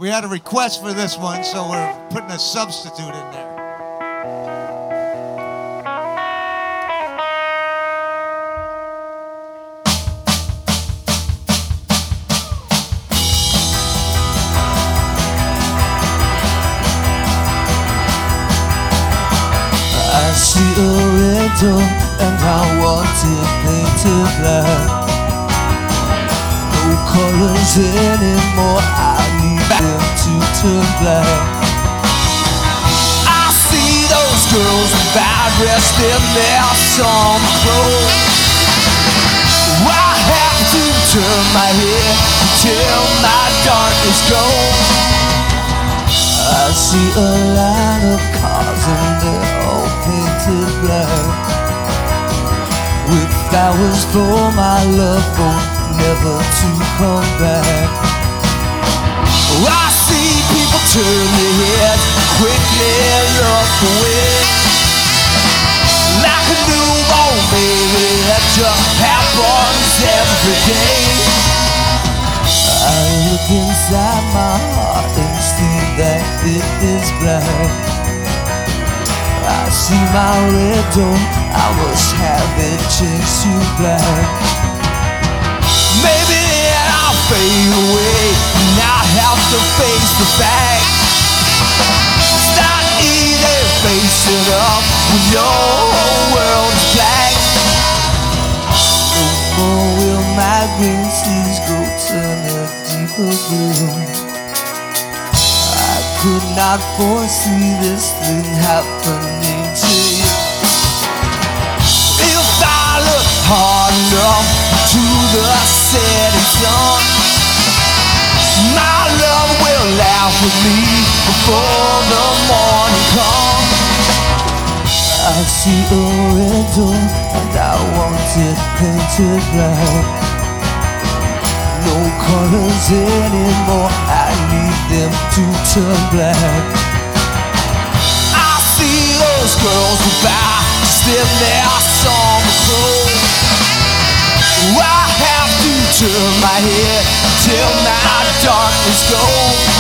We had a request for this one, so we're putting a substitute in there. I see a red door and I want it painted black. No colors anymore, I need them to turn black. I see those girls without dressed in their summer clothes. I have to turn my head till my darkness goes. I see a line of cars and they're all painted black, with flowers for my love boat never to come back. I see people turn their heads, quickly look away, like a newborn baby that just happens every day. I look inside my heart and see that it is black. I see my red door, I must have it changed to black. Maybe then I'll fade away and I'll have to face the fact. It's not easy facing up when your whole world is black. No more will my green seas go turn a deeper blue. I could not foresee this thing happening to you. If I look hard enough to the setting sun, my love will laugh with me before the morning comes. I see a red door and I want it painted black. No colors anymore, I need them to turn black. I see those girls without still their summer clothes. I have to turn my head till my darkness goes.